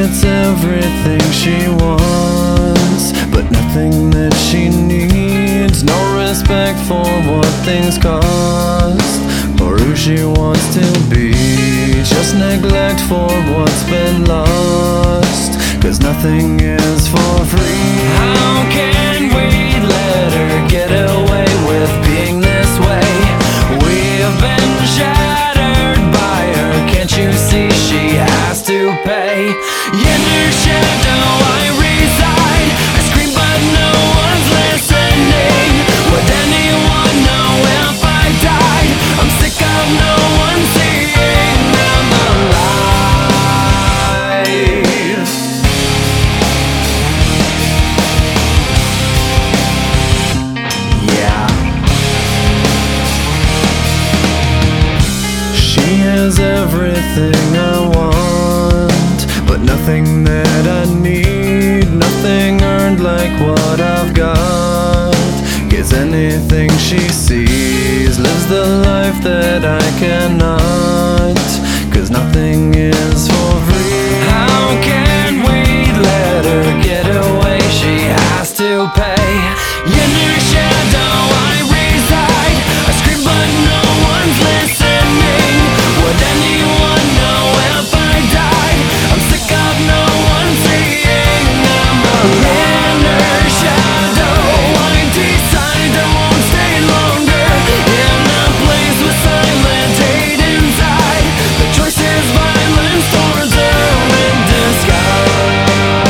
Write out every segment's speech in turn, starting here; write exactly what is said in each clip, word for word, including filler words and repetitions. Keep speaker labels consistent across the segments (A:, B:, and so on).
A: gets everything she wants, but nothing that she needs. No respect for what things cost, or who she wants to be. Just neglect for what's been lost, 'cause nothing is for free. How can we let her get away with being this way? We have been shattered by her, can't you see she has to pay? In her shadow I reside, I scream but no one's listening. Would anyone know if I died? I'm sick of no one seeing I'm alive. Yeah. She has everything I want, but nothing that I need. Nothing earned like what I've got. Gets anything she sees, lives the life that I cannot, 'cause nothing is for free. How can we let her get away? She has to pay. In her shadow I reside, I scream but no one's listening. Would anyone know if I died? I'm sick of no one seeing I'm alive. In her shadow I decide I won't stay longer, in a place with silent hate inside. The choice is violence towards her in disguise.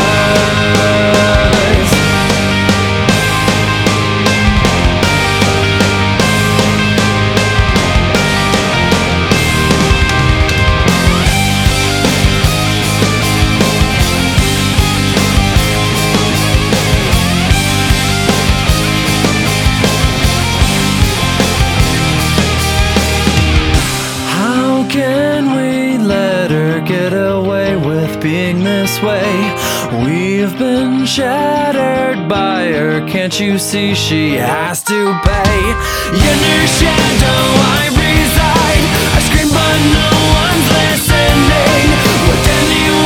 A: How can we let her get away with being this way? We've been shattered by her, can't you see she has to pay? In her shadow I reside, I scream but no one's listening. Would anyone